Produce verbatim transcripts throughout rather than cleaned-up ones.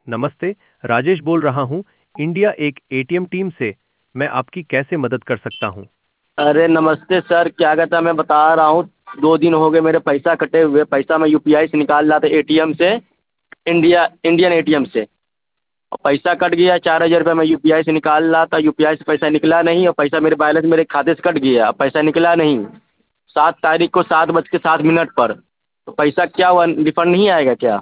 नमस्ते, राजेश बोल रहा हूँ, इंडिया एक एटीएम टीम से। मैं आपकी कैसे मदद कर सकता हूँ? अरे नमस्ते सर, क्या कहता है, मैं बता रहा हूँ। दो दिन हो गए मेरे पैसा कटे हुए। पैसा मैं यूपीआई से निकाल रहा था एटीएम से, इंडिया इंडियन एटीएम से। और पैसा कट गया। चार हज़ार रुपये मैं यूपीआई से निकाल रहा था, यूपीआई से पैसा निकला नहीं, और पैसा मेरे बैलेंस मेरे खाते से कट गया, अब पैसा निकला नहीं। सात तारीख को सात बज के सात मिनट पर। तो पैसा क्या हुआ, रिफंड नहीं आएगा क्या?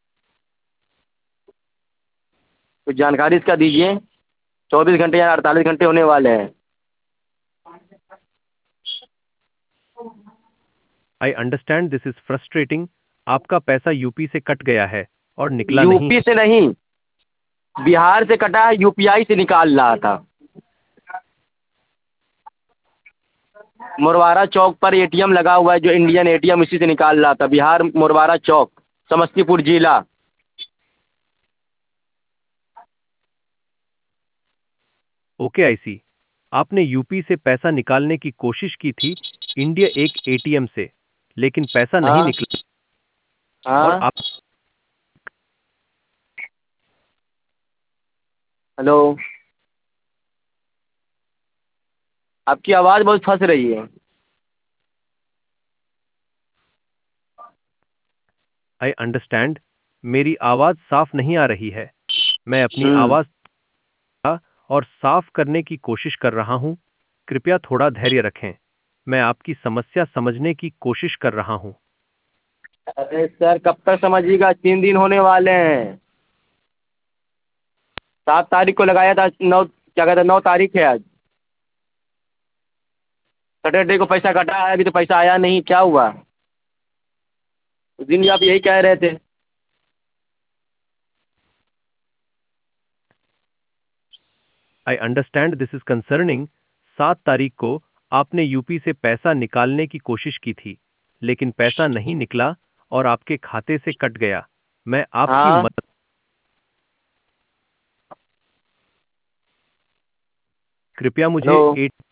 कुछ जानकारी इसका दीजिए। चौबीस घंटे या अड़तालीस घंटे होने वाले हैं। I understand this is frustrating. आपका पैसा यूपी से कट गया है और निकला नहीं। यूपी से नहीं, बिहार से कटा है, यूपीआई से निकाल रहा था। मुरवारा चौक पर एटीएम लगा हुआ है, जो इंडियन एटीएम, इसी से निकाल रहा था। बिहार मुरवारा चौक, समस्तीपुर जिला। Okay, I see. आपने यूपी से पैसा निकालने की कोशिश की थी इंडिया एक एटीएम से, लेकिन पैसा नहीं हाँ निकला और हाँ। आप हेलो, आपकी आवाज़ बहुत फंस रही है। I understand. मेरी आवाज़ साफ नहीं आ रही है। मैं अपनी हम्म। आवाज़ और साफ करने की कोशिश कर रहा हूँ। कृपया थोड़ा धैर्य रखें। मैं आपकी समस्या समझने की कोशिश कर रहा हूँ। अरे सर, कब तक समझिएगा? तीन दिन होने वाले हैं। सात तारीख को लगाया था, नौ क्या कहते हैं, नौ तारीख है आज। सैटरडे को पैसा कटा है, अभी तो पैसा आया नहीं, क्या हुआ? उस दिन भी आप यही कह रहे थे। I understand this is concerning. सात तारीख को आपने यूपी से पैसा निकालने की कोशिश की थी, लेकिन पैसा नहीं निकला और आपके खाते से कट गया। मैं आपकी हाँ। मदद कृपया मुझे हेलो। एट